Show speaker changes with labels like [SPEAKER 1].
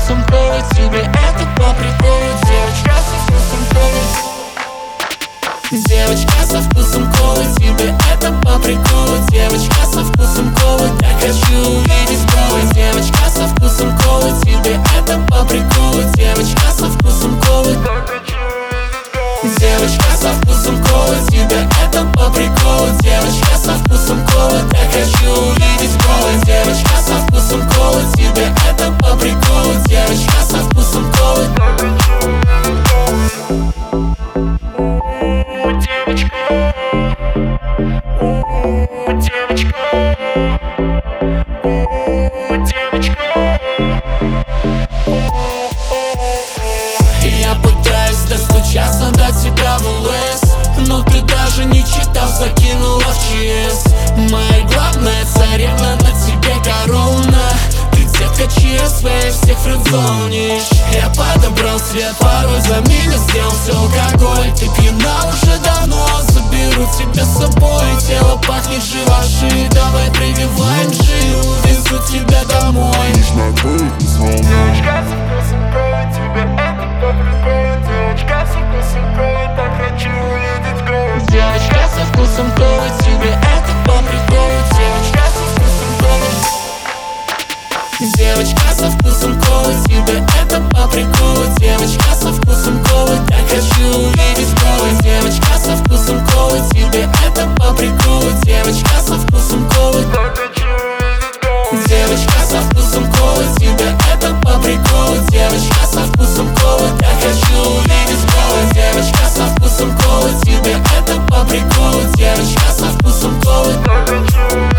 [SPEAKER 1] вкусом колы, тебе это по приколу. Девочка со вкусом колы. Девочка со вкусом колы, тебе это по приколу. Девочка со вкусом колы, так хочу увидеть голой. Девочка со вкусом колы, тебе это по приколу. Девочка со вкусом колы, так хочу увидеть голой. Девочка со вкусом колы, тебе это по приколу. Девочка со вкусом колы, так хочу увидеть голой. Девочка со вкусом колы, тебе это по приколу. Девочка со вкусом колы, так хочу увидеть голой. Я пытаюсь достучаться до тебя в ЛС, но ты даже не читал, закинула в ЧС. Моя главная царевна, на тебе корона. Ты, детка, ЧСВ, всех френдзонишь. Я подобрал свет, порой за меня сделал все алкоголь. Ты пьяна уже давно, заберу тебя с собой. Тело пахнет живаши, давай прививаем жил. Везу тебя домой.
[SPEAKER 2] Нужно будет исполнять.
[SPEAKER 1] Девочка со вкусом колы, тебе это по приколу. Девочка со вкусом колы, так хочу увидеть голос. Девочка со вкусом колы, тебе это по приколу. Девочка со вкусом колы. Девочка со вкусом колы, тебе это по приколу. Девочка со вкусом колы, так хочу увидеть голос. Девочка со вкусом колы, тебе это по приколу. Девочка со вкусом колы, так хочу увидеть голос. Девочка со вкусом колы, тебе это по приколу. Девочка со вкусом колы, так хочу увидеть голос. Девочка со вкусом колы, тебе это по приколу. Девочка со вкусом колы, так хочу увидеть голос.